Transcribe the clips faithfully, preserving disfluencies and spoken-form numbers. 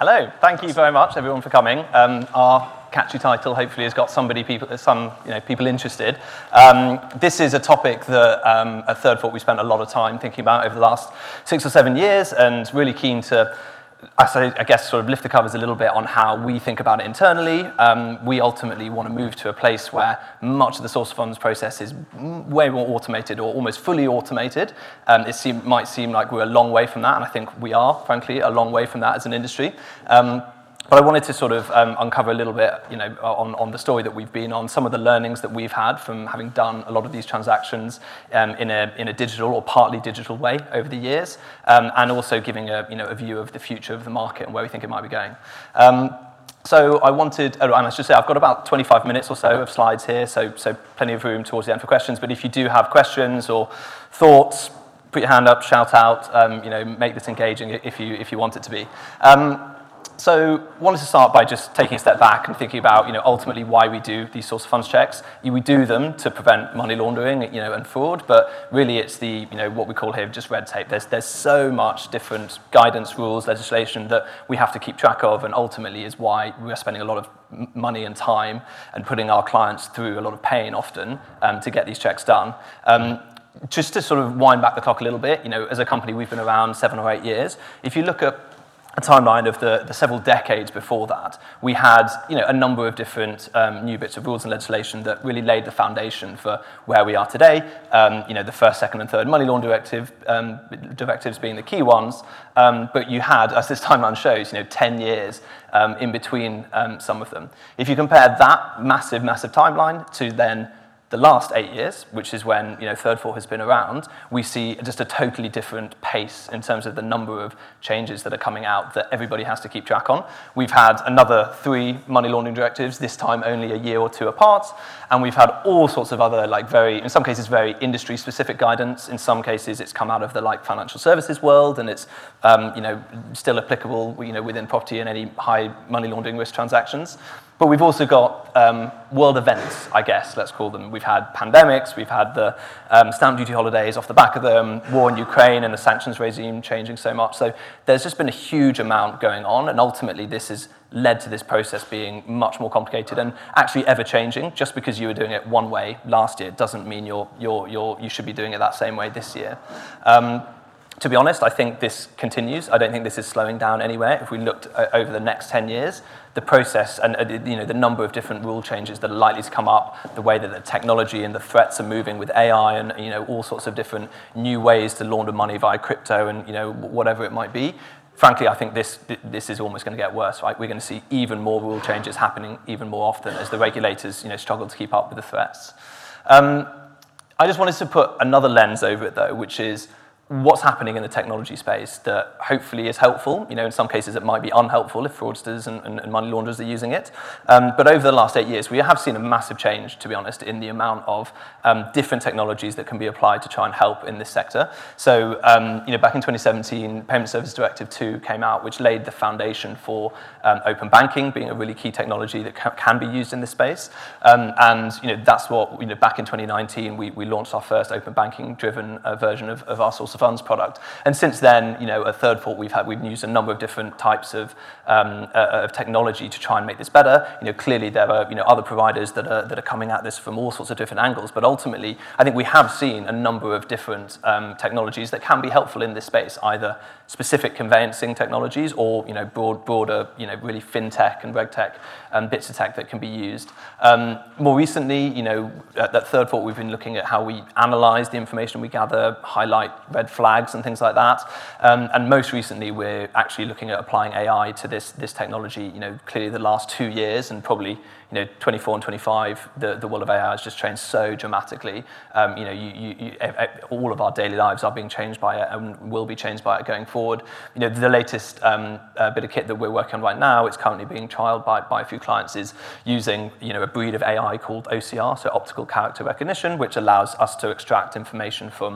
Hello, thank you very much everyone for coming. Um, our catchy title hopefully has got somebody, people, some you know, people interested. Um, this is a topic that um, at Third Thought we spent a lot of time thinking about over the last six or seven years and really keen to I, say, I guess sort of lift the covers a little bit on how we think about it internally. Um, we ultimately want to move to a place where much of the source of funds process is way more automated or almost fully automated. Um, it seem, might seem like we're a long way from that, and I think we are, frankly, a long way from that as an industry. Um, But I wanted to sort of um, uncover a little bit, you know, on, on the story that we've been on, some of the learnings that we've had from having done a lot of these transactions um, in a in a digital or partly digital way over the years, um, and also giving a you know a view of the future of the market and where we think it might be going. Um, so I wanted, oh, and I should say, I've got about twenty-five minutes or so of slides here, so so plenty of room towards the end for questions. But if you do have questions or thoughts, put your hand up, shout out, um, you know, make this engaging if you if you want it to be. Um, So wanted to start by just taking a step back and thinking about, you know, ultimately why we do these source of funds checks. We do them to prevent money laundering, you know, and fraud, but really it's the, you know, what we call here just red tape. There's there's so much different guidance, rules, legislation that we have to keep track of, and ultimately is why we're spending a lot of money and time and putting our clients through a lot of pain often um, to get these checks done. Um, just to sort of wind back the clock a little bit, you know, as a company we've been around seven or eight years. If you look at a timeline of the, the several decades before that, we had you know, a number of different um, new bits of rules and legislation that really laid the foundation for where we are today. Um, you know, the first, second, and third money laundering directive, um, directives being the key ones. Um, but you had, as this timeline shows, you know, ten years um, in between um, some of them. If you compare that massive, massive timeline to then the last eight years, which is when you know Third Thought has been around, we see just a totally different pace in terms of the number of changes that are coming out that everybody has to keep track on. We've had another three money laundering directives, this time only a year or two apart, and we've had all sorts of other, like very, in some cases, very industry-specific guidance. In some cases, it's come out of the like financial services world, and it's um, you know still applicable you know within property and any high money laundering risk transactions. But we've also got um, world events, I guess, let's call them. We've had pandemics, we've had the um, stamp duty holidays off the back of them, war in Ukraine and the sanctions regime changing so much. So there's just been a huge amount going on, and ultimately this has led to this process being much more complicated and actually ever-changing. Just because you were doing it one way last year doesn't mean you're, you're, you're, you should be doing it that same way this year. Um, To be honest, I think this continues. I don't think this is slowing down anywhere. If we looked uh, over the next ten years, the process and uh, you know the number of different rule changes that are likely to come up, the way that the technology and the threats are moving with A I and you know all sorts of different new ways to launder money via crypto and you know whatever it might be. Frankly, I think this this is almost going to get worse. Right, we're going to see even more rule changes happening even more often as the regulators you know struggle to keep up with the threats. Um, I just wanted to put another lens over it though, which is what's happening in the technology space that hopefully is helpful. You know, in some cases it might be unhelpful if fraudsters and, and, and money launderers are using it. Um, but over the last eight years, we have seen a massive change, to be honest, in the amount of um, different technologies that can be applied to try and help in this sector. So, um, you know, back in twenty seventeen, Payment Services Directive two came out, which laid the foundation for um, open banking being a really key technology that ca- can be used in this space. Um, and, you know, that's what, you know, back in twenty nineteen, we, we launched our first open banking-driven uh, version of, of our source of funds product. And since then, you know, at Third Thought, we've had we've used a number of different types of um, uh, of technology to try and make this better. You know, clearly there are you know other providers that are that are coming at this from all sorts of different angles. But ultimately, I think we have seen a number of different um, technologies that can be helpful in this space, either specific conveyancing technologies or you know broad broader you know really fintech and regtech and bits of tech that can be used. Um, more recently, you know, at, at Third Thought, we've been looking at how we analyze the information we gather, highlight red flags and things like that. Um, and most recently, we're actually looking at applying A I to this this technology. You know, clearly the last two years and probably you know twenty-four and twenty-five, the, the world of A I has just changed so dramatically. Um, you know, you, you, you, all of our daily lives are being changed by it and will be changed by it going forward. You know, the latest um, uh, bit of kit that we're working on right now, it's currently being trialed by, by a few clients, is using you know a breed of A I called O C R, so optical character recognition, which allows us to extract information from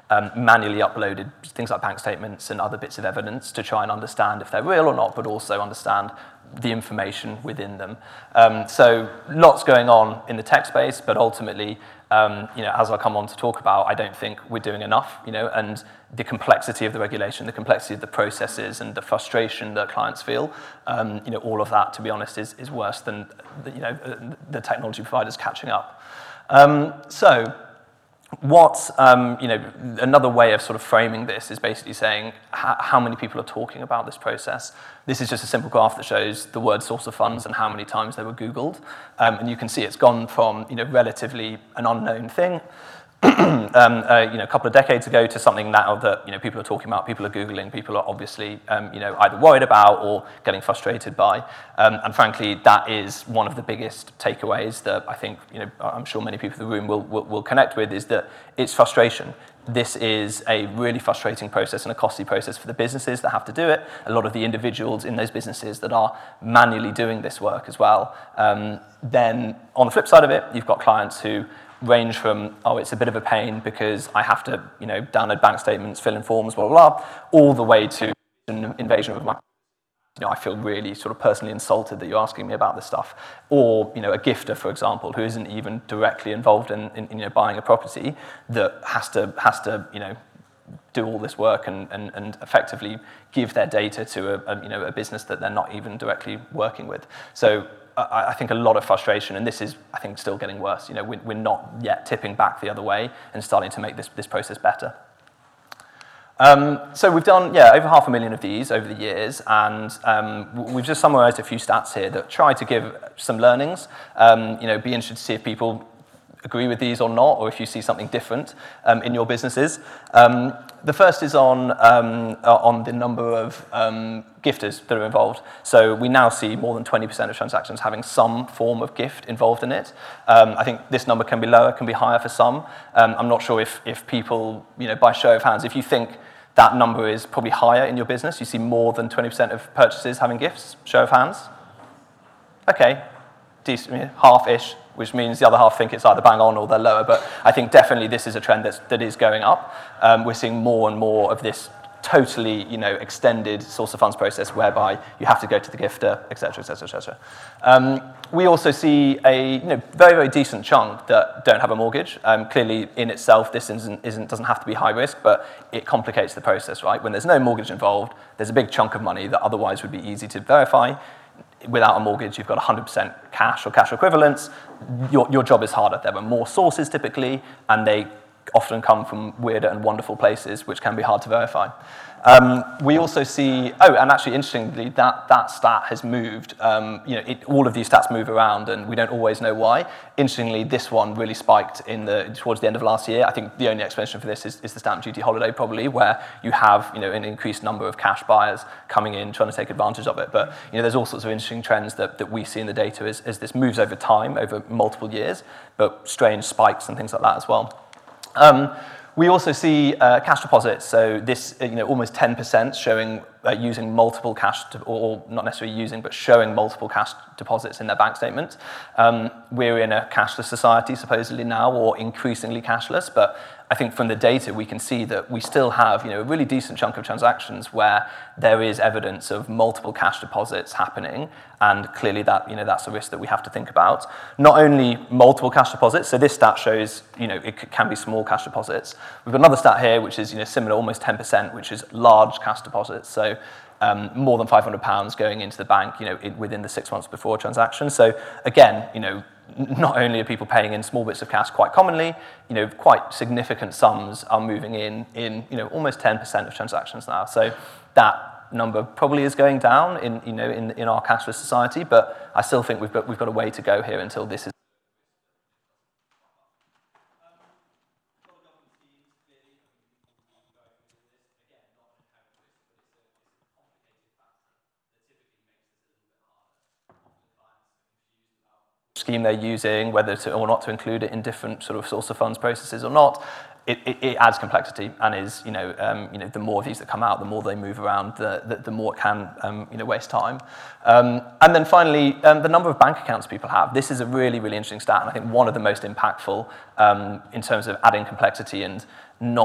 um, manually uploaded things like bank statements and other bits of evidence to try and understand if they're real or not, but also understand the information within them. Um, so lots going on in the tech space, but ultimately, um, you know, as I'll come on to talk about, I don't think we're doing enough, you know, and the complexity of the regulation, the complexity of the processes and the frustration that clients feel, um, you know, all of that, to be honest, is, is worse than, the, you know, the technology providers catching up. Um, so, What, um, you know, another way of sort of framing this is basically saying how, how many people are talking about this process. This is just a simple graph that shows the word source of funds and how many times they were Googled. Um, and you can see it's gone from, you know, relatively an unknown thing um, uh, you know, a couple of decades ago to something now that, you know, people are talking about, people are Googling, people are obviously, um, you know, either worried about or getting frustrated by. Um, and frankly, that is one of the biggest takeaways that I think, you know, I'm sure many people in the room will, will, will connect with, is that it's frustration. This is a really frustrating process and a costly process for the businesses that have to do it, a lot of the individuals in those businesses that are manually doing this work as well. Um, then on the flip side of it, you've got clients who range from, oh, it's a bit of a pain because I have to, you know, download bank statements, fill in forms, blah, blah, blah, all the way to an invasion of my, you know, I feel really sort of personally insulted that you're asking me about this stuff. Or, you know, a gifter, for example, who isn't even directly involved in, in, in you know, buying a property, that has to, has to, you know, do all this work and, and, and effectively give their data to a, a, you know, a business that they're not even directly working with. So I, I think a lot of frustration, and this is, I think, still getting worse. You know, we, we're not yet tipping back the other way and starting to make this, this process better. Um, so we've done, yeah, over half a million of these over the years, and um, we've just summarized a few stats here that try to give some learnings. Um, you know, be interested to see if people agree with these or not, or if you see something different um, in your businesses. Um, the first is on um, on the number of um, gifters that are involved. So we now see more than twenty percent of transactions having some form of gift involved in it. Um, I think this number can be lower, can be higher for some. Um, I'm not sure if if people, you know, by show of hands, if you think that number is probably higher in your business, you see more than twenty percent of purchases having gifts, show of hands. Okay, decent, half-ish, which means the other half think it's either bang on or they're lower. But I think definitely this is a trend that's, that is going up. Um, we're seeing more and more of this totally, you know, extended source of funds process whereby you have to go to the gifter, et cetera, et cetera, et cetera. Um, we also see a, you know, very, very decent chunk that don't have a mortgage. Um, clearly, in itself, this isn't, isn't, doesn't have to be high risk, but it complicates the process, right? When there's no mortgage involved, there's a big chunk of money that otherwise would be easy to verify. Without a mortgage, you've got one hundred percent cash or cash equivalents. Your, your job is harder. There are more sources typically, and they often come from weirder and wonderful places, which can be hard to verify. Um, we also see, oh, and actually interestingly, that, that stat has moved. Um, you know, it, all of these stats move around, and we don't always know why. Interestingly, this one really spiked in the towards the end of last year. I think the only explanation for this is, is the stamp duty holiday, probably, where you have, you know, an increased number of cash buyers coming in, trying to take advantage of it. But you know, there's all sorts of interesting trends that, that we see in the data as, as this moves over time, over multiple years, but strange spikes and things like that as well. Um, We also see uh, cash deposits, so this, you know, almost ten percent showing uh, using multiple cash, to, or not necessarily using, but showing multiple cash deposits in their bank statement. Um, we're in a cashless society supposedly now, or increasingly cashless, but I think from the data we can see that we still have, you know, a really decent chunk of transactions where there is evidence of multiple cash deposits happening, and clearly that, you know, that's a risk that we have to think about. Not only multiple cash deposits, so this stat shows, you know, it can be small cash deposits. We've got another stat here which is, you know, similar, almost ten percent, which is large cash deposits. So um, more than five hundred pounds going into the bank, you know, in, within the six months before a transaction. So again, you know, not only are people paying in small bits of cash quite commonly, you know, quite significant sums are moving in in, you know, almost ten percent of transactions now. So that number probably is going down in, you know, in, in our cashless society, but I still think we've got, we've got a way to go here until this is. Scheme they're using, whether to or not to include it in different sort of source of funds processes or not, it, it, it adds complexity, and is, you know, um, you know, the more of these that come out, the more they move around, the the, the more it can, um, you know, waste time. Um, and then finally, um, the number of bank accounts people have. This is a really, really interesting stat, and I think one of the most impactful um, in terms of adding complexity and not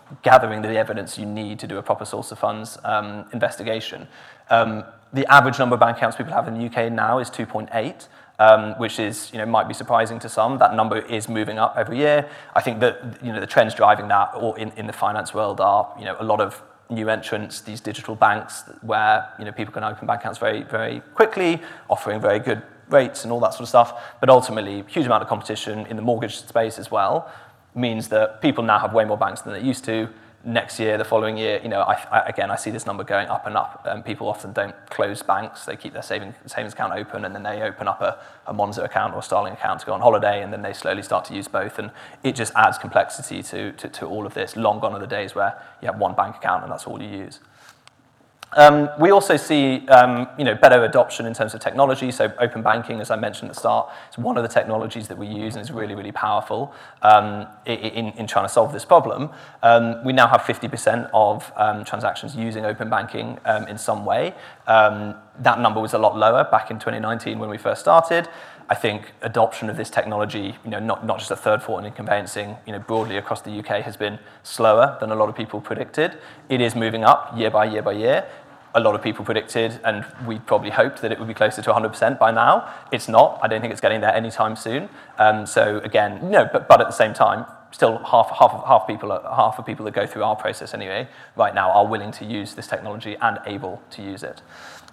gathering the evidence you need to do a proper source of funds um, investigation. Um, the average number of bank accounts people have in the U K now is two point eight. Um, which is, you know, might be surprising to some. That number is moving up every year. I think that, you know, the trends driving that or in, in the finance world are, you know, a lot of new entrants, these digital banks where, you know, people can open bank accounts very, very quickly, offering very good rates and all that sort of stuff. But ultimately, huge amount of competition in the mortgage space as well means that people now have way more banks than they used to. Next year, the following year, you know, I, I, again, I see this number going up and up. Um, people often don't close banks. They keep their saving, savings account open, and then they open up a, a Monzo account or a Starling account to go on holiday, and then they slowly start to use both. And it just adds complexity to, to, to all of this. Long gone are the days where you have one bank account and that's all you use. Um, we also see um, you know, better adoption in terms of technology. So open banking, as I mentioned at the start, is one of the technologies that we use and is really, really powerful um, in, in trying to solve this problem. Um, we now have fifty percent of um, transactions using open banking um, in some way. Um, that number was a lot lower back in twenty nineteen when we first started. I think adoption of this technology, you know, not, not just a third thought in conveyancing, you know, broadly across the U K has been slower than a lot of people predicted. It is moving up year by year by year. A lot of people predicted, and we probably hoped that it would be closer to one hundred percent by now. It's not. I don't think it's getting there anytime soon. Um, so again, no, but, but at the same time, still half half of, half people half of people that go through our process anyway right now are willing to use this technology and able to use it.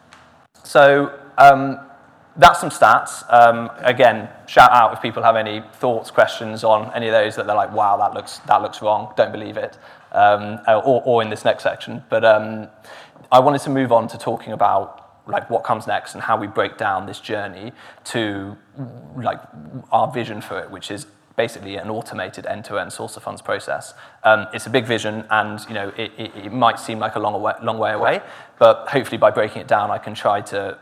So. Um, That's some stats. Um, again, shout out if people have any thoughts, questions on any of those that they're like, wow, that looks that looks wrong, don't believe it, um, or, or in this next section. But um, I wanted to move on to talking about like what comes next and how we break down this journey to like our vision for it, which is basically an automated end-to-end source of funds process. Um, it's a big vision, and you know it, it, it might seem like a long way, long way away, but hopefully by breaking it down, I can try to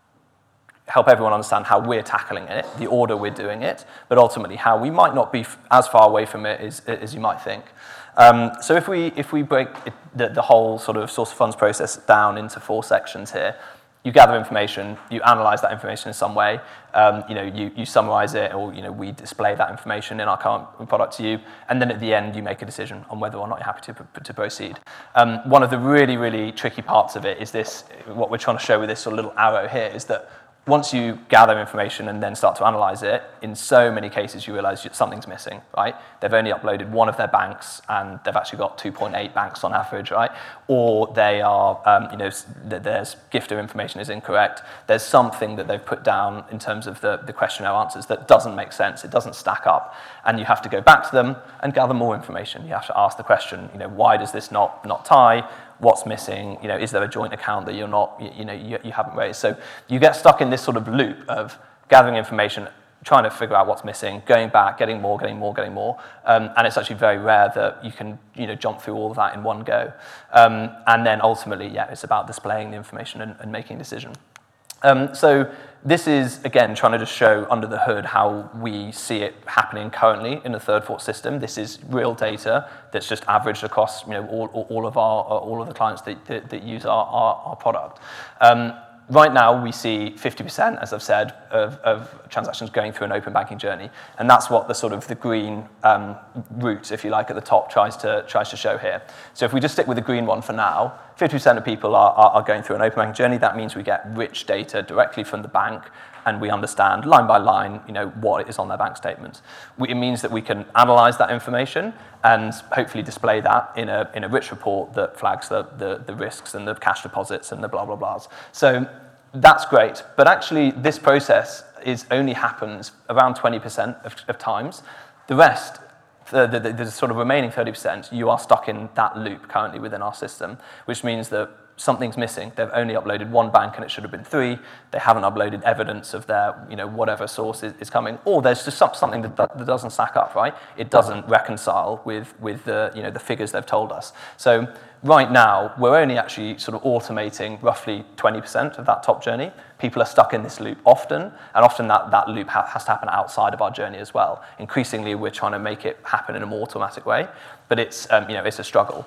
help everyone understand how we're tackling it, the order we're doing it, but ultimately how we might not be f- as far away from it as, as you might think. Um, so if we if we break it, the, the whole sort of source of funds process down into four sections here, you gather information, you analyze that information in some way, um, you know, you, you summarize it, or you know, we display that information in our current product to you, and then at the end you make a decision on whether or not you're happy to, to proceed. Um, one of the really, really tricky parts of it is this, what we're trying to show with this sort of little arrow here is that once you gather information and then start to analyze it, in so many cases you realize something's missing, right? They've only uploaded one of their banks and they've actually got two point eight banks on average, right? Or they are, um, you know, their gifter information is incorrect. There's something that they've put down in terms of the, the questionnaire answers that doesn't make sense. It doesn't stack up. And you have to go back to them and gather more information. You have to ask the question, you know, why does this not, not tie? What's missing? You know, is there a joint account that you're not, you, you know, you, you haven't raised? So you get stuck in this sort of loop of gathering information, trying to figure out what's missing, going back, getting more, getting more, getting more, um, and it's actually very rare that you can, you know, jump through all of that in one go. Um, and then ultimately, yeah, it's about displaying the information and, and making a decision. Um, so this is, again, trying to just show under the hood how we see it happening currently in the third thought system. This is real data that's just averaged across, you know, all, all of our all of the clients that, that, that use our, our, our product. Um, Right now, we see fifty percent, as I've said, of, of transactions going through an open banking journey, and that's what the sort of the green um, route, if you like, at the top tries to tries to show here. So if we just stick with the green one for now, fifty percent of people are, are, are going through an open banking journey. That means we get rich data directly from the bank, and we understand line by line, you know, what is on their bank statements. We, it means that we can analyze that information and hopefully display that in a in a rich report that flags the the, the risks and the cash deposits and the blah blah blahs. So that's great, but actually this process is only happens around twenty percent of, of times. The rest, the, the, the sort of remaining thirty percent, you are stuck in that loop currently within our system, which means that something's missing. They've only uploaded one bank and it should have been three. They haven't uploaded evidence of their, you know, whatever source is, is coming. Or there's just some, something that, that doesn't stack up, right? It doesn't reconcile with, with the, you know, the figures they've told us. So right now, we're only actually sort of automating roughly twenty percent of that top journey. People are stuck in this loop often, and often that, that loop ha- has to happen outside of our journey as well. Increasingly, we're trying to make it happen in a more automatic way, but it's, um, you know, it's a struggle.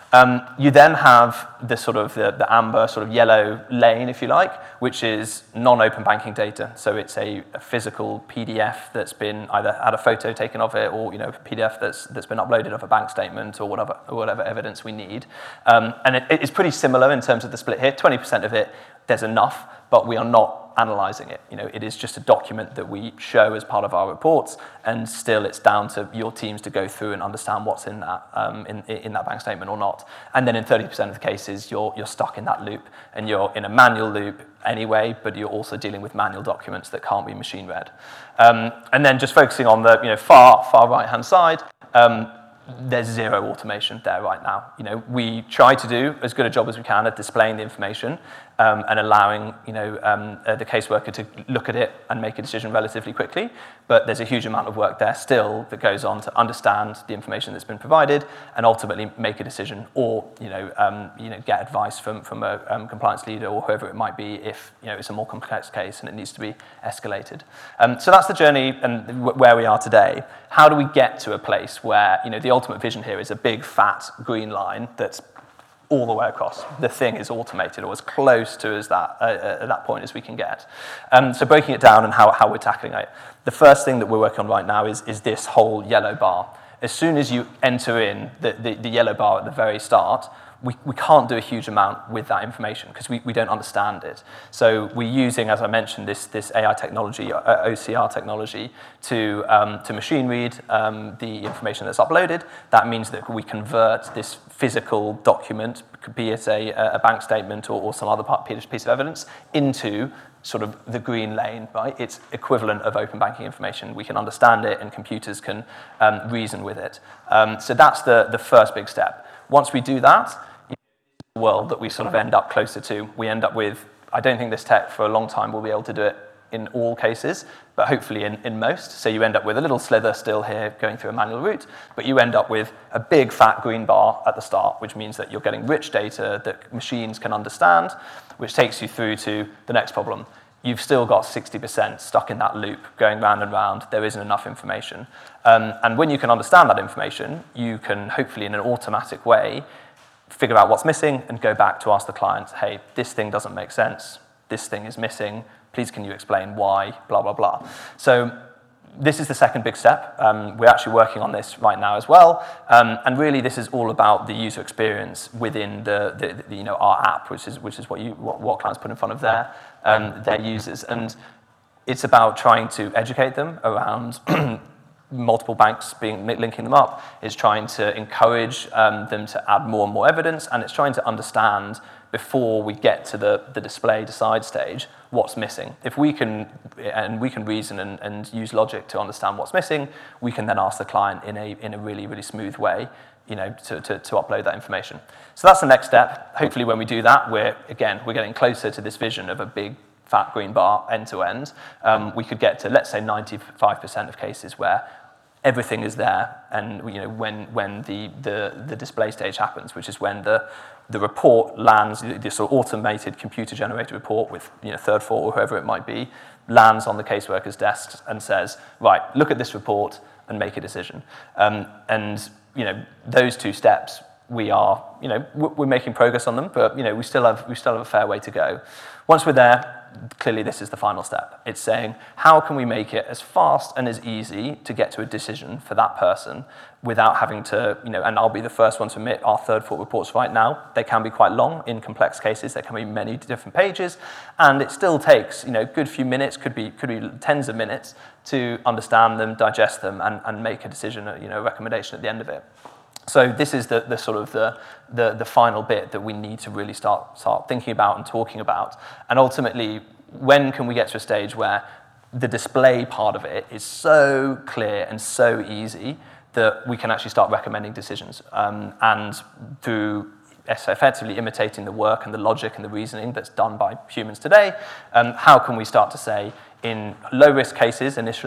Um, you then have the sort of the, the amber sort of yellow lane, if you like, which is non-open banking data. So it's a, a physical P D F that's been either had a photo taken of it, or you know, a P D F that's that's been uploaded of a bank statement, or whatever or whatever evidence we need. Um, and it, it's pretty similar in terms of the split here. twenty percent of it, there's enough, but we are not analyzing it. You know, it is just a document that we show as part of our reports, and still it's down to your teams to go through and understand what's in that um, in, in that bank statement or not. And then in thirty percent of the cases, you're you're stuck in that loop, and you're in a manual loop anyway, but you're also dealing with manual documents that can't be machine read. Um, and then just focusing on the you know far far right hand side. Um, There's zero automation there right now. You know, we try to do as good a job as we can at displaying the information um, and allowing, you know, um, uh, the caseworker to look at it and make a decision relatively quickly. But there's a huge amount of work there still that goes on to understand the information that's been provided and ultimately make a decision, or you know, um, you know, get advice from from a um, compliance leader or whoever it might be if you know it's a more complex case and it needs to be escalated. Um, so that's the journey and w- where we are today. How do we get to a place where you know the ultimate vision here is a big fat green line that's all the way across? The thing is automated, or as close to as that uh, at that point as we can get. Um, so breaking it down and how, how we're tackling it. The first thing that we're working on right now is, is this whole yellow bar. As soon as you enter in the, the, the yellow bar at the very start, we, we can't do a huge amount with that information because we, we don't understand it. So we're using, as I mentioned, this, this A I technology, uh, O C R technology, to, um, to machine read um, the information that's uploaded. That means that we convert this physical document, be it a, a bank statement or, or some other part, piece of evidence, into sort of the green lane, right? It's equivalent of open banking information. We can understand it and computers can um, reason with it. Um, so that's the, the first big step. Once we do that, the world that we sort of end up closer to, we end up with, I don't think this tech for a long time will be able to do it in all cases, but hopefully in, in most. So you end up with a little slither still here going through a manual route, but you end up with a big fat green bar at the start, which means that you're getting rich data that machines can understand, which takes you through to the next problem. You've still got sixty percent stuck in that loop, going round and round. There isn't enough information. Um, and when you can understand that information, you can hopefully in an automatic way figure out what's missing and go back to ask the client, hey, this thing doesn't make sense. This thing is missing. Please can you explain why, blah, blah, blah. So this is the second big step. Um, we're actually working on this right now as well. Um, and really this is all about the user experience within the, the, the you know, our app, which is, which is what, you, what, what clients put in front of their, um, their users. And it's about trying to educate them around multiple banks being linking them up. It's trying to encourage um, them to add more and more evidence, and it's trying to understand before we get to the, the display decide stage what's missing. If we can, and we can reason and, and use logic to understand what's missing, we can then ask the client in a in a really, really smooth way, you know, to, to, to upload that information. So that's the next step. Hopefully when we do that, we're, again, we're getting closer to this vision of a big fat green bar end to end. Um, we could get to, let's say, ninety-five percent of cases where everything is there, and you know when when the, the, the display stage happens, which is when the the report lands, this sort of automated computer-generated report with you know third fault or whoever it might be, lands on the caseworker's desks and says, right, look at this report and make a decision. Um, and you know those two steps, we are you know we're making progress on them, but you know we still have we still have a fair way to go. Once we're there, clearly this is the final step. It's saying, how can we make it as fast and as easy to get to a decision for that person without having to, you know, and I'll be the first one to admit our third fault reports right now, they can be quite long in complex cases. There can be many different pages, and it still takes, you know, a good few minutes, could be could be tens of minutes to understand them, digest them, and, and make a decision, you know, a recommendation at the end of it. So this is the, the sort of the, the the final bit that we need to really start start thinking about and talking about. And ultimately, when can we get to a stage where the display part of it is so clear and so easy that we can actually start recommending decisions? Um, and through effectively imitating the work and the logic and the reasoning that's done by humans today, um, how can we start to say, in low-risk cases initially,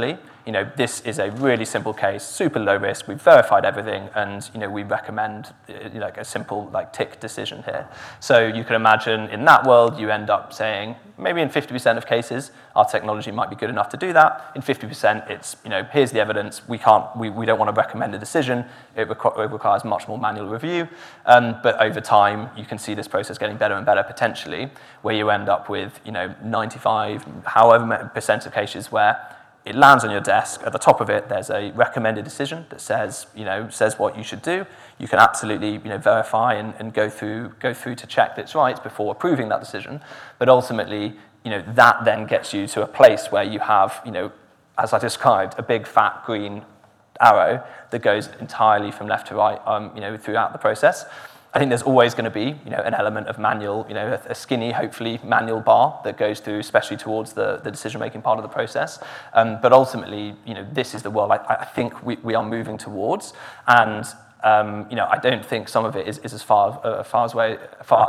you know, this is a really simple case, super low risk, we've verified everything, and, you know, we recommend uh, like a simple like tick decision here. So you can imagine in that world, you end up saying, maybe in fifty percent of cases, our technology might be good enough to do that. In fifty percent, it's, you know, here's the evidence, we can't, we, we don't want to recommend a decision, it, requ- it requires much more manual review, um, but over time, you can see this process getting better and better potentially, where you end up with, you know, ninety-five, however many percent of cases where it lands on your desk. At the top of it, there's a recommended decision that says, you know, says what you should do. You can absolutely, you know, verify and, and go through go through to check that it's right before approving that decision. But ultimately, you know, that then gets you to a place where you have, you know, as I described, a big fat green arrow that goes entirely from left to right, um, you know, throughout the process. I think there's always going to be, you know, an element of manual, you know, a, a skinny, hopefully, manual bar that goes through, especially towards the, the decision-making part of the process. Um, but ultimately, you know, this is the world I, I think we, we are moving towards. And, um, you know, I don't think some of it is, is as far, uh, far as way, far.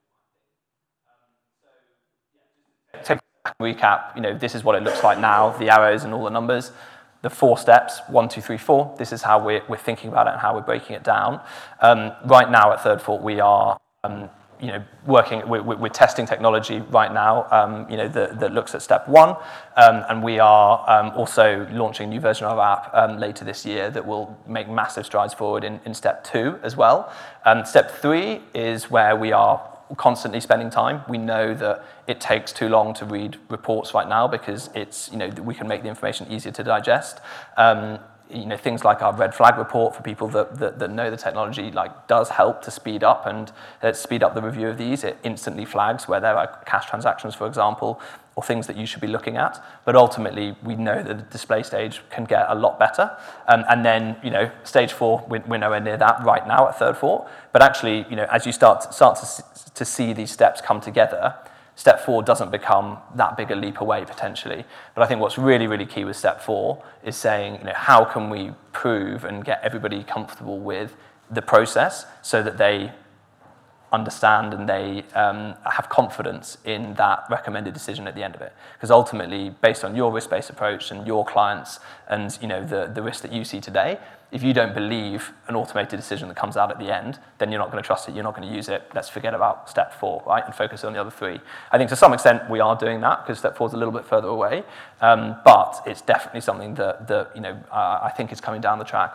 Take a recap, you know, this is what it looks like now, the arrows and all the numbers. The four steps, one, two, three, four, this is how we're, we're thinking about it and how we're breaking it down. Um, right now at Third Fort, we are um, you know, working, we're, we're testing technology right now um, you know, that, that looks at step one, um, and we are um, also launching a new version of our app um, later this year that will make massive strides forward in, in step two as well. Um, step three is where we are constantly spending time. We know that it takes too long to read reports right now because it's, you know, we can make the information easier to digest. Um, you know, things like our red flag report for people that, that, that know the technology like does help to speed up and uh, speed up the review of these. It instantly flags where there are cash transactions, for example, or things that you should be looking at. But ultimately, we know that the display stage can get a lot better. Um, and then, you know, stage four, we're, we're nowhere near that right now at Third Fort. But actually, you know, as you start start to, to see these steps come together, step four doesn't become that big a leap away potentially. But I think what's really, really key with step four is saying, you know, how can we prove and get everybody comfortable with the process so that they understand and they um, have confidence in that recommended decision at the end of it. Because ultimately, based on your risk-based approach and your clients and, you know, the, the risk that you see today, if you don't believe an automated decision that comes out at the end, then you're not going to trust it, you're not going to use it. Let's forget about step four, right, and focus on the other three. I think to some extent we are doing that because step four is a little bit further away, um, but it's definitely something that, that you know, uh, I think is coming down the track.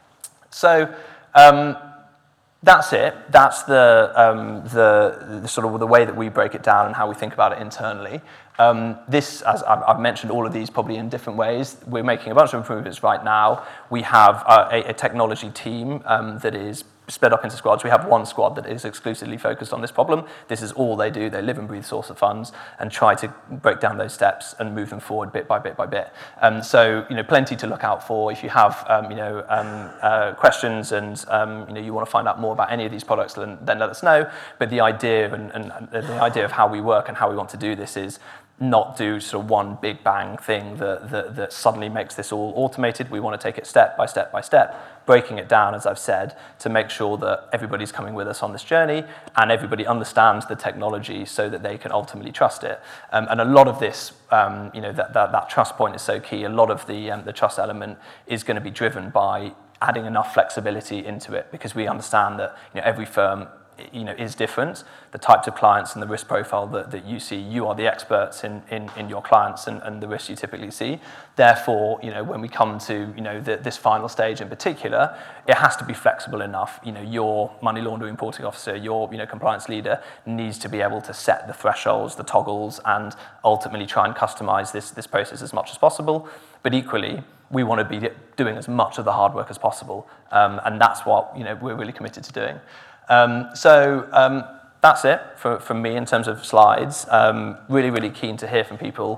So, um, That's it. That's the, um, the, the sort of the way that we break it down and how we think about it internally. Um, this, as I've, I've mentioned, all of these probably in different ways. We're making a bunch of improvements right now. We have uh, a, a technology team um, that is split up into squads. We have one squad that is exclusively focused on this problem. This is all they do. They live and breathe source of funds and try to break down those steps and move them forward bit by bit by bit. Um, so, you know, plenty to look out for. If you have, um, you know, um, uh, questions and, um, you know, you want to find out more about any of these products, then, then let us know. But the idea and, and, and the idea of how we work and how we want to do this is not do sort of one big bang thing that, that, that suddenly makes this all automated. We want to take it step by step by step, breaking it down, as I've said, to make sure that everybody's coming with us on this journey and everybody understands the technology so that they can ultimately trust it. Um, and a lot of this, um, you know, that, that, that trust point is so key. A lot of the, um, the trust element is going to be driven by adding enough flexibility into it because we understand that, you know, every firm, you know, is different. The types of clients and the risk profile that, that you see, you are the experts in, in, in your clients and, and the risks you typically see. Therefore, you know, when we come to, you know, the, this final stage in particular, it has to be flexible enough. You know, your money laundering reporting officer, your, you know, compliance leader needs to be able to set the thresholds, the toggles, and ultimately try and customize this, this process as much as possible. But equally, we want to be doing as much of the hard work as possible. Um, and that's what, you know, we're really committed to doing. Um, so um, that's it for, from me in terms of slides. Um, really, really keen to hear from people.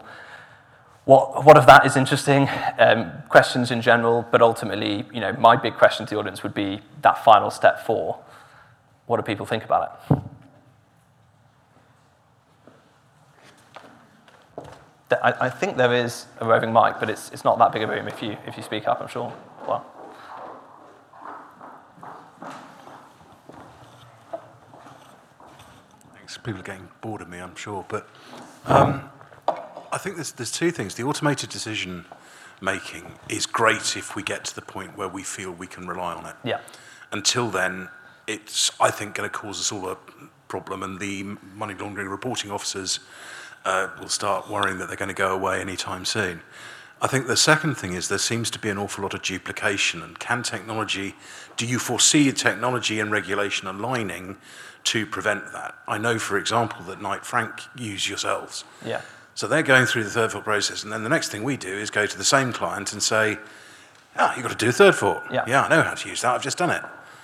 What, what of that is interesting? Um, questions in general, but ultimately, you know, my big question to the audience would be that final step four. What do people think about it? I, I think there is a roving mic, but it's it's not that big a room if you if you speak up, I'm sure. Well. People are getting bored of me, I'm sure. But um, I think there's, there's two things. The automated decision making is great if we get to the point where we feel we can rely on it. Yeah. Until then, it's, I think, going to cause us all a problem, and the money laundering reporting officers uh, will start worrying that they're going to go away anytime soon. I think the second thing is there seems to be an awful lot of duplication, and can technology, do you foresee technology and regulation aligning to prevent that? I know, for example, that Knight Frank use yourselves. Yeah. So they're going through the third fault process, and then the next thing we do is go to the same client and say, ah, you've got to do a third fault. Yeah. yeah, I know how to use that, I've just done it.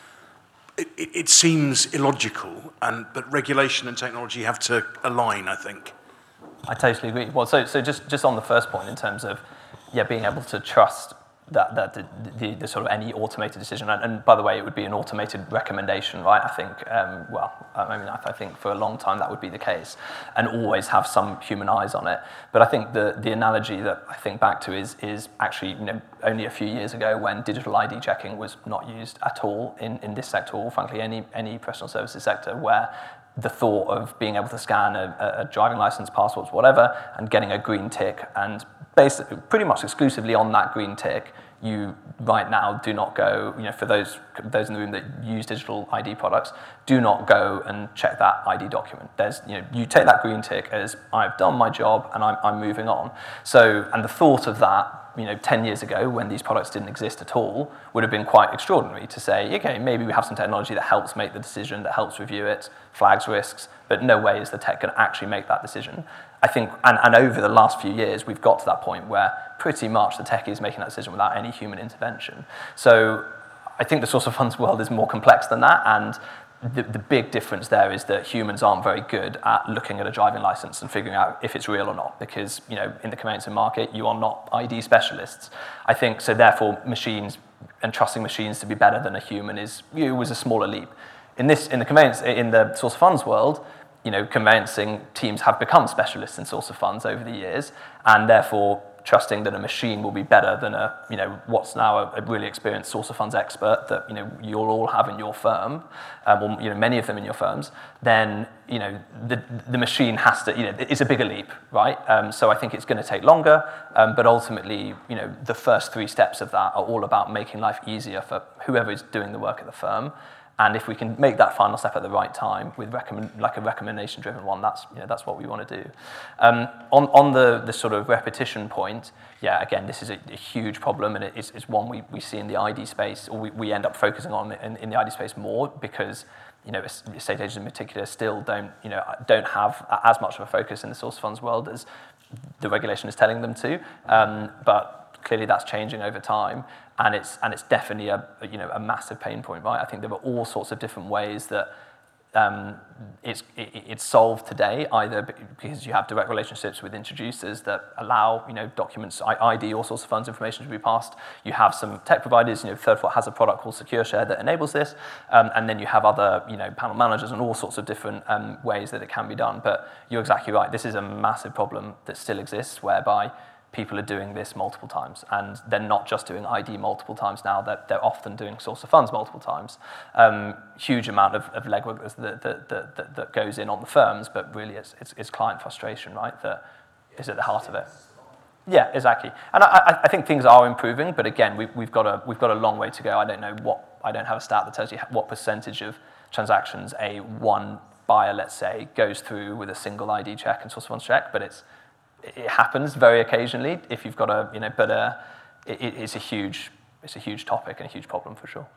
It, it, it seems illogical, and but regulation and technology have to align, I think. I totally agree. Well, so so just, just on the first point in terms of yeah, being able to trust that that the, the, the sort of any automated decision, and, and by the way, it would be an automated recommendation, right? I think, um, well, I mean, I, I think for a long time that would be the case, and always have some human eyes on it. But I think the the analogy that I think back to is is actually, you know, only a few years ago when digital I D checking was not used at all in, in this sector, or frankly any any professional services sector, where the thought of being able to scan a, a driving license, passports, whatever, and getting a green tick, and basically pretty much exclusively on that green tick, you right now do not go, you know, for those those in the room that use digital I D products, do not go and check that I D document. There's, you know, you take that green tick as I've done my job and I'm, I'm moving on. So, and the thought of that, you know, ten years ago when these products didn't exist at all, would have been quite extraordinary to say, okay, maybe we have some technology that helps make the decision, that helps review it, flags risks, but no way is the tech going to actually make that decision. I think, and, and over the last few years, we've got to that point where pretty much the tech is making that decision without any human intervention. So I think the source of funds world is more complex than that, and the, the big difference there is that humans aren't very good at looking at a driving license and figuring out if it's real or not, because, you know, in the conveyancing market, you are not I D specialists. I think, so therefore, machines and trusting machines to be better than a human is, you know, was a smaller leap. In this, in the conveyance, in the source of funds world, you know, conveyancing teams have become specialists in source of funds over the years, and therefore trusting that a machine will be better than a, you know, what's now a, a really experienced source of funds expert that, you know, you'll all have in your firm, um, or, you know, many of them in your firms, then, you know, the the machine has to, you know, it's a bigger leap, right? Um, so I think it's going to take longer, um, but ultimately, you know, the first three steps of that are all about making life easier for whoever is doing the work at the firm. And if we can make that final step at the right time with recommend, like a recommendation-driven one, that's, you know, that's what we want to do. Um, on on the, the sort of repetition point, yeah, again, this is a, a huge problem, and it is, is one we, we see in the I D space, or we, we end up focusing on in, in the I D space more because, you know, estate agents in particular still don't, you know, don't have as much of a focus in the source funds world as the regulation is telling them to. Um, but clearly that's changing over time. And it's and it's definitely a, you know, a massive pain point, right? I think there are all sorts of different ways that um, it's it, it's solved today, either because you have direct relationships with introducers that allow, you know, documents, I D, all sorts of funds information to be passed. You have some tech providers, you know, Third Fault has a product called SecureShare that enables this, um, and then you have other, you know, panel managers and all sorts of different um, ways that it can be done. But you're exactly right. This is a massive problem that still exists, whereby people are doing this multiple times, and they're not just doing I D multiple times now, they're, they're often doing source of funds multiple times. Um, huge amount of, of legwork that, that, that, that, that goes in on the firms, but really it's, it's, it's client frustration, right, that is at the heart of it. Yeah, exactly. And I, I think things are improving, but again, we've, we've, got a, we've got a long way to go. I don't know what, I don't have a stat that tells you what percentage of transactions a one buyer, let's say, goes through with a single I D check and source of funds check, but it's, it happens very occasionally if you've got a, you know, but uh, it, it's a huge, it's a huge topic and a huge problem for sure.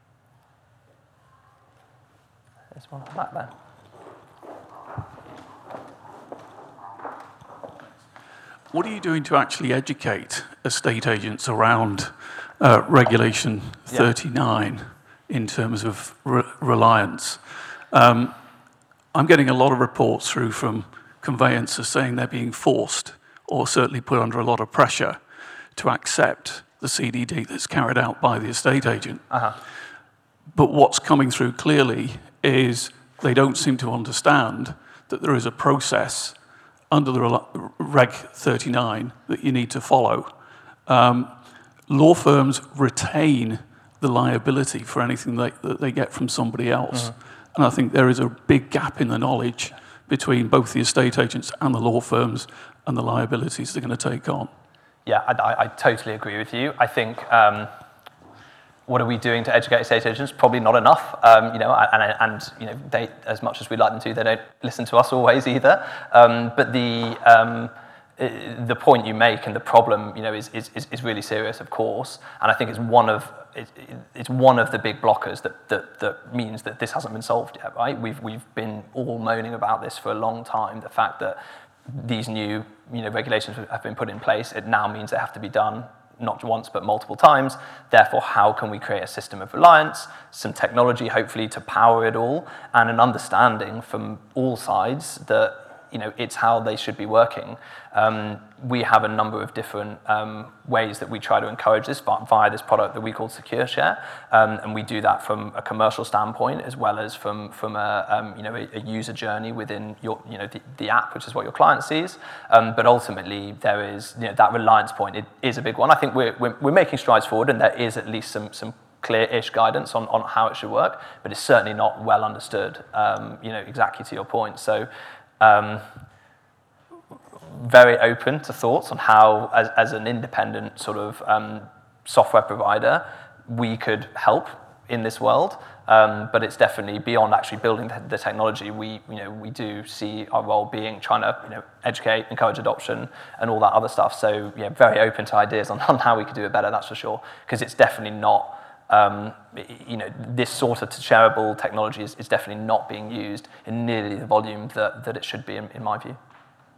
There's one back there. What are you doing to actually educate estate agents around uh, Regulation thirty-nine yeah. in terms of re- reliance? Um, I'm getting a lot of reports through from conveyancers saying they're being forced, or certainly put under a lot of pressure, to accept the C D D that's carried out by the estate agent. Uh-huh. But what's coming through clearly is they don't seem to understand that there is a process under the Reg thirty-nine that you need to follow. Um, law firms retain the liability for anything they, that they get from somebody else. Uh-huh. And I think there is a big gap in the knowledge between both the estate agents and the law firms and the liabilities they're going to take on. Yeah, I, I, I totally agree with you. I think, um, what are we doing to educate estate agents? Probably not enough. Um, you know, and, and you know, they, as much as we'd like them to, they don't listen to us always either. Um, but the um, the point you make and the problem, you know, is, is is really serious, of course. And I think it's one of it, it's one of the big blockers that, that that means that this hasn't been solved yet. Right? We've we've been all moaning about this for a long time. The fact that these new you know regulations have been put in place, it now means they have to be done not once but multiple times. Therefore, how can we create a system of reliance, some technology hopefully to power it all, and an understanding from all sides that you know it's how they should be working. Um, we have a number of different um, ways that we try to encourage this via this product that we call Secure Share, um, and we do that from a commercial standpoint as well as from from a um, you know a, a user journey within your you know the, the app, which is what your client sees. Um, but ultimately, there is you know that reliance point. It is a big one. I think we're we're, we're making strides forward, and there is at least some some clear-ish guidance on, on how it should work, but it's certainly not well understood. Um, you know exactly to your point. So. Um, very open to thoughts on how, as, as an independent sort of um, software provider, we could help in this world. Um, but it's definitely beyond actually building the, the technology. We, you know, we do see our role being trying to, you know, educate, encourage adoption, and all that other stuff. So, yeah, very open to ideas on, on how we could do it better. That's for sure, because it's definitely not. Um, you know, this sort of shareable technology is, is definitely not being used in nearly the volume that, that it should be, in, in my view.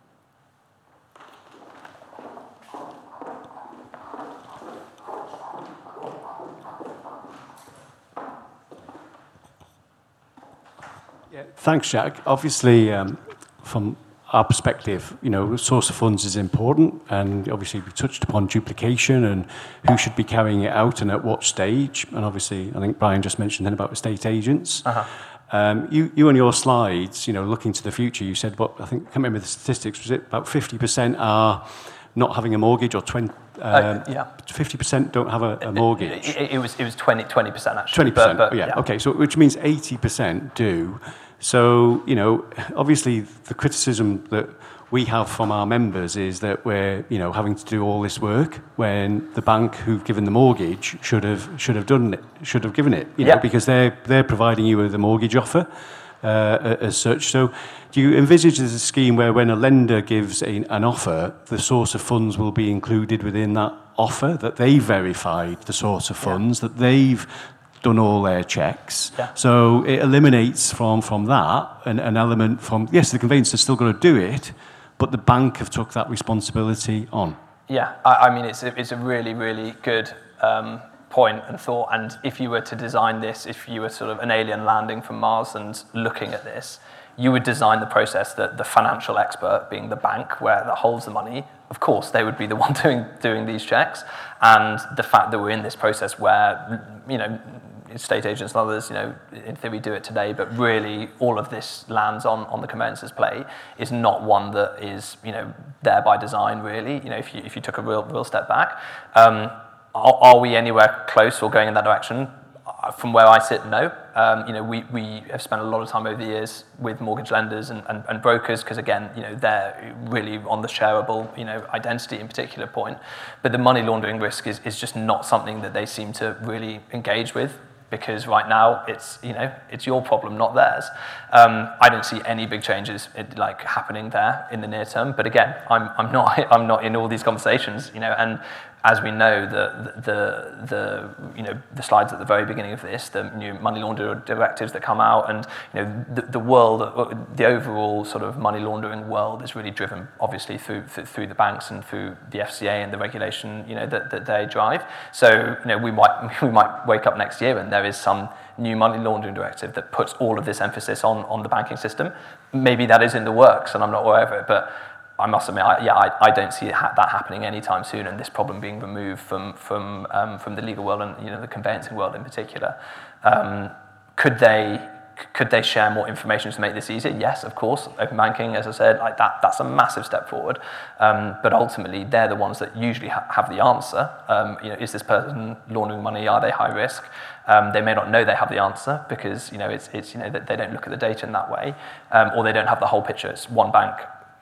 Yeah, thanks, Jack. Obviously, um, from our perspective, you know, source of funds is important, and obviously we touched upon duplication and who should be carrying it out and at what stage. And obviously, I think Brian just mentioned then about estate agents. Uh-huh. Um, you, you on your slides, you know, looking to the future, you said, what I think, I can't remember the statistics, was it about fifty percent are not having a mortgage, or twenty, um, uh, yeah. fifty percent don't have a, a mortgage? It, it, it was it was twenty percent actually. twenty percent, but, but, yeah. yeah. Okay, so which means eighty percent do. So, you know, obviously the criticism that we have from our members is that we're, you know, having to do all this work when the bank who've given the mortgage should have should have done it, should have given it, you know, yeah. because they're they're providing you with a mortgage offer uh, as such. So, do you envisage there's a scheme where when a lender gives a, an offer, the source of funds will be included within that offer, that they verified the source of funds, yeah. that they've done all their checks. Yeah. So it eliminates from, from that an, an element from, yes, the conveyancer's still got to do it, but the bank have took that responsibility on. Yeah, I, I mean, it's a, it's a really, really good um, point and thought. And if you were to design this, if you were sort of an alien landing from Mars and looking at this, you would design the process that the financial expert, being the bank where that holds the money, of course, they would be the one doing doing these checks. And the fact that we're in this process where, you know, estate agents and others, you know, in theory do it today, but really all of this lands on, on the conveyancer's plate is not one that is, you know, there by design, really. You know, if you if you took a real real step back, um, are, are we anywhere close or going in that direction? From where I sit, no. Um, you know, we, we have spent a lot of time over the years with mortgage lenders and, and, and brokers because, again, you know, they're really on the shareable, you know, identity in particular point. But the money laundering risk is, is just not something that they seem to really engage with, because right now it's, you know, it's your problem, not theirs. Um, I don't see any big changes like happening there in the near term. But again, I'm I'm not I'm not in all these conversations, you know, and as we know, the, the, the, you know, the slides at the very beginning of this, the new money laundering directives that come out, and, you know, the, the world, the overall sort of money laundering world is really driven, obviously, through through the banks and through the F C A and the regulation, you know, that, that they drive. So, you know, we might we might wake up next year and there is some new money laundering directive that puts all of this emphasis on on the banking system. Maybe that is in the works, and I'm not aware of it, but I must admit, I, yeah, I, I don't see ha- that happening anytime soon, and this problem being removed from from um, from the legal world and, you know, the conveyancing world in particular. Um, could they could they share more information to make this easier? Yes, of course. Open banking, as I said, like that that's a massive step forward. Um, but ultimately, they're the ones that usually ha- have the answer. Um, you know, is this person laundering money? Are they high risk? Um, they may not know they have the answer because, you know, it's it's you know that they don't look at the data in that way, um, or they don't have the whole picture. It's one bank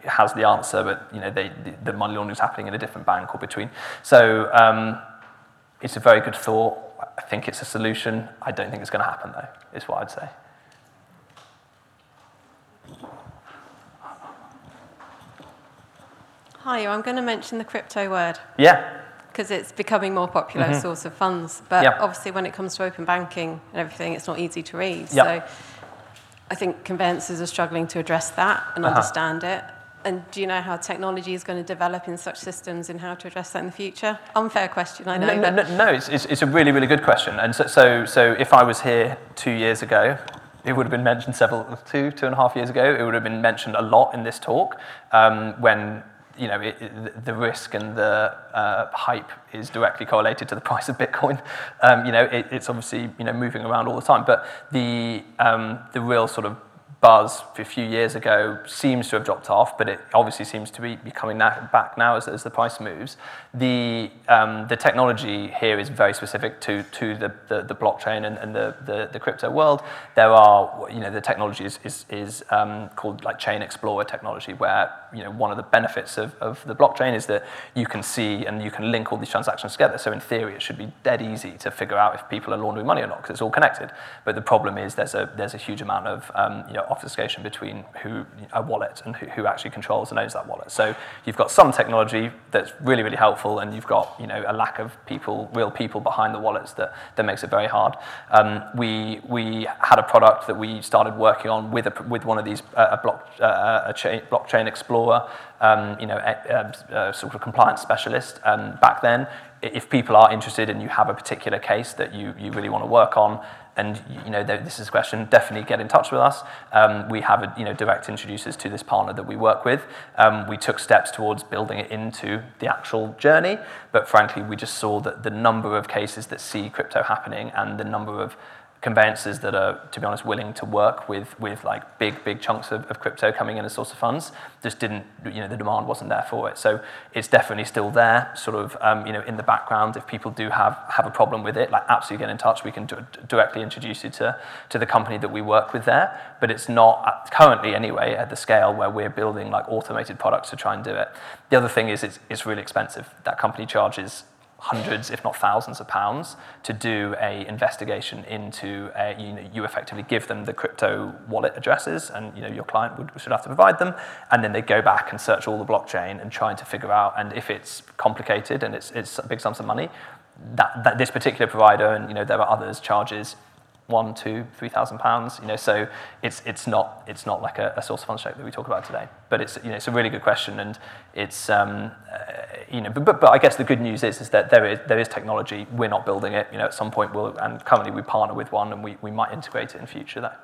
has the answer, but you know, they, the money laundering is happening in a different bank or between. So um, it's a very good thought. I think it's a solution. I don't think it's going to happen, though, is what I'd say. Hi, I'm going to mention the crypto word. Yeah. Because it's becoming more popular Mm-hmm. source of funds. But Yep. obviously when it comes to open banking and everything, it's not easy to read. Yep. So I think conveyancers are struggling to address that and Uh-huh. understand it. And do you know how technology is going to develop in such systems and how to address that in the future? Unfair question, I know. No, but no, no, no it's, it's, it's a really, really good question. And so, so, so if I was here two years ago, it would have been mentioned several, two, two and a half years ago, it would have been mentioned a lot in this talk um, when you know, it, it, the risk and the uh, hype is directly correlated to the price of Bitcoin. Um, you know, it, it's obviously, you know, moving around all the time. But the, um, the real sort of buzz a few years ago seems to have dropped off, but it obviously seems to be, be coming na- back now as, as the price moves. The, um, the technology here is very specific to, to the, the, the blockchain and, and the, the, the crypto world. There are, you know, the technology is, is, is um, called like Chain Explorer technology, where, you know, one of the benefits of, of the blockchain is that you can see and you can link all these transactions together. So in theory, it should be dead easy to figure out if people are laundering money or not, because it's all connected. But the problem is there's a, there's a huge amount of, um, you know, obfuscation between who a wallet and who, who actually controls and owns that wallet. So you've got some technology that's really, really helpful, and you've got, you know, a lack of people, real people behind the wallets that, that makes it very hard. Um, we we had a product that we started working on with a, with one of these uh, a block uh, a chain, blockchain explorer, um, you know, a, a, a sort of compliance specialist. Um, back then, if people are interested and you have a particular case that you you really want to work on, and you know, this is a question, definitely get in touch with us. Um, we have a, you know, direct introducers to this partner that we work with. Um, we took steps towards building it into the actual journey, but frankly, we just saw that the number of cases that see crypto happening and the number of conveyancers that are, to be honest, willing to work with with like big, big chunks of, of crypto coming in as source of funds, just didn't, you know, the demand wasn't there for it. So it's definitely still there, sort of, um, you know, in the background. If people do have have a problem with it, like absolutely get in touch. We can do, directly introduce you to, to the company that we work with there. But it's not, currently anyway, at the scale where we're building like automated products to try and do it. The other thing is it's, it's really expensive. That company charges hundreds, if not thousands of pounds to do a investigation into, a, you know, you effectively give them the crypto wallet addresses, and you know, your client would, should have to provide them, and then they go back and search all the blockchain and trying to figure out, and if it's complicated and it's, it's big sums of money, that, that this particular provider, and you know, there are others, charges one, two, three thousand pounds. You know, so it's it's not it's not like a, a source of funds check that we talk about today. But it's, you know, it's a really good question, and it's um, uh, you know, but, but but I guess the good news is is that there is there is technology. We're not building it. You know, at some point we'll, and currently we partner with one, and we we might integrate it in future though.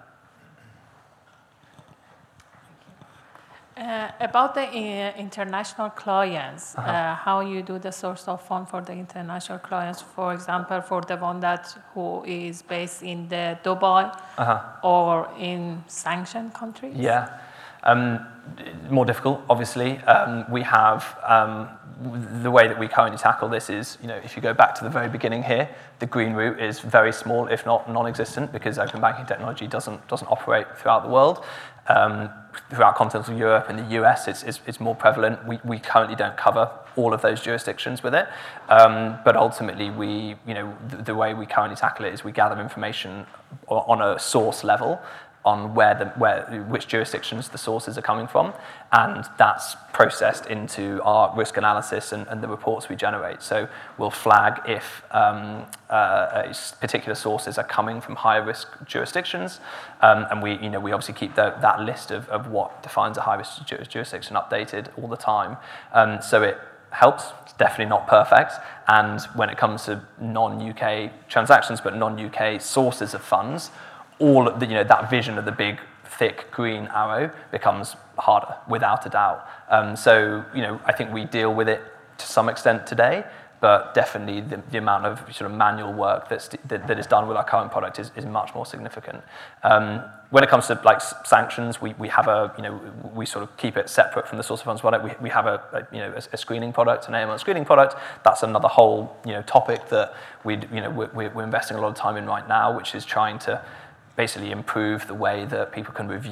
Uh, about the uh, international clients, Uh-huh. uh, how you do the source of fund for the international clients, for example, for the one that who is based in the Dubai Uh-huh. or in sanctioned countries? Yeah. Um, more difficult, obviously. Um, we have, um, the way that we currently tackle this is, you know, if you go back to the very beginning here, the green route is very small, if not non-existent, because open banking technology doesn't doesn't operate throughout the world. Um, throughout continental Europe and the U S, it's, it's, it's more prevalent. We, we currently don't cover all of those jurisdictions with it. Um, but ultimately, we, you know, the, the way we currently tackle it is we gather information on a source level on where the where which jurisdictions the sources are coming from, and that's processed into our risk analysis and, and the reports we generate. So we'll flag if um, uh, particular sources are coming from higher risk jurisdictions, um, and we you know we obviously keep the, that list of, of what defines a high risk jurisdiction updated all the time. Um, so it helps. It's definitely not perfect, and when it comes to non-U K transactions but non-U K sources of funds, all of the, you know, that vision of the big, thick green arrow becomes harder, without a doubt. Um, so, you know, I think we deal with it to some extent today, but definitely the, the amount of sort of manual work that's, that, that is done with our current product is, is much more significant. Um, when it comes to like sanctions, we, we have a, you know, we sort of keep it separate from the source of funds product. We, we have a, a you know, a, a screening product, an A M L screening product. That's another whole, you know, topic that we, you know, we're, we're investing a lot of time in right now, which is trying to basically improve the way that people can review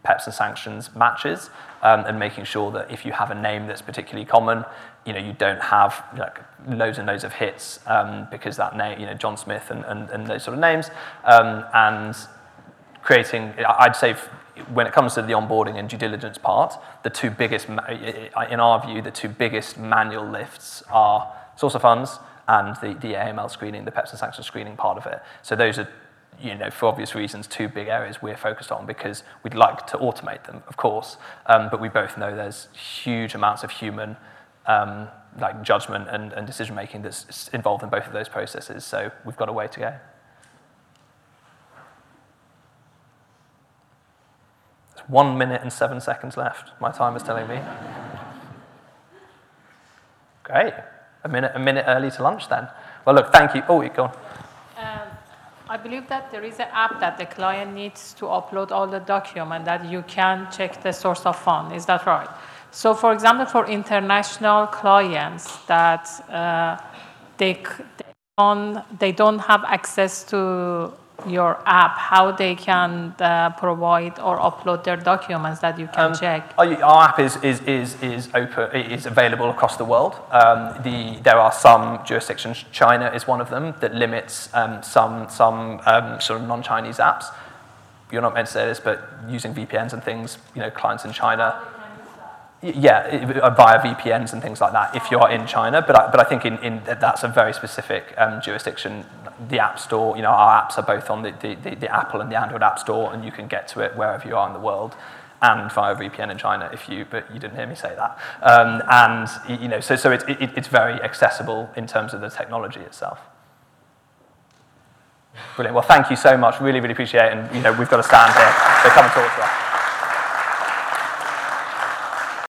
P E Ps and sanctions matches, um, and making sure that if you have a name that's particularly common, you know, you don't have like loads and loads of hits um, because that name, you know, John Smith and, and, and those sort of names, um, and creating, I'd say, when it comes to the onboarding and due diligence part, the two biggest, in our view, the two biggest manual lifts are source of funds and the, the A M L screening, the P E Ps and sanctions screening part of it. So those are, you know, for obvious reasons, two big areas we're focused on because we'd like to automate them, of course, um, but we both know there's huge amounts of human um, like judgment and, and decision making that's involved in both of those processes. So we've got a way to go. There's one minute and seven seconds left. My time is telling me. Great. A minute, a minute early to lunch then. Well, look, thank you. Oh, you go on. Um, I believe that there is an app that the client needs to upload all the document that you can check the source of fund. Is that right? So, for example, for international clients that uh, they, they, don't, they don't have access to your app, how they can uh, provide or upload their documents that you can um, check? Our app is, is, is, is, open, is available across the world. Um, the, there are some jurisdictions, China is one of them, that limits um, some, some um, sort of non-Chinese apps. You're not meant to say this, but using V P Ns and things, you know, clients in China, yeah, via V P Ns and things like that if you're in China. But I, but I think in, in that's a very specific um, jurisdiction. The App Store, you know, our apps are both on the, the, the, the Apple and the Android App Store, and you can get to it wherever you are in the world, and via V P N in China if you, but you didn't hear me say that. Um, and, you know, so, so it, it, it's very accessible in terms of the technology itself. Brilliant. Well, thank you so much. Really, really appreciate it. And, you know, we've got to stand here. So come and talk to us.